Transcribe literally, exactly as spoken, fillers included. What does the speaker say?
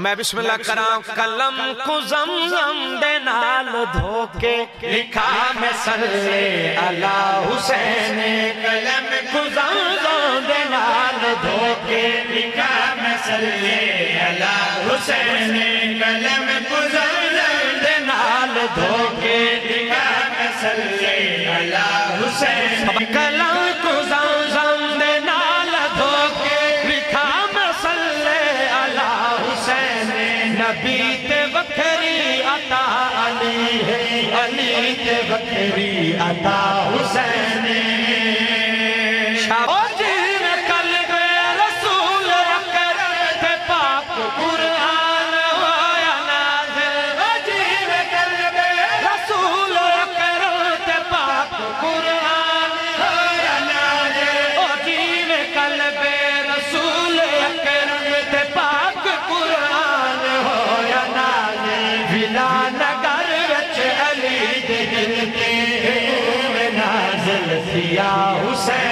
میں بسم اللہ کرام قلم کو زمزم دے نال دھوکے لکھا میں صلی اللہ حسین قلم کو زمزم دے نال دھوکے لکھا میں صلی اللہ حسین قلم کو زمزم دے نال دھوکے لکھا میں صلی اللہ حسین قلم کو زمزم دے نال دھوکے لکھا میں صلی اللہ حسین نبی تے وکھری عطا علی ہے علی تے وکھری عطا حسین شاہ جن قلب رسول اکرم تے پاک قرآن ہویا نازل جن قلب رسول اکرم تے پاک قرآن ہویا نازل جن قلب رسول اکرم تے پاک قرآن ہویا نازل ولا نگر وچ علی دے دل تے نازل سیا حسین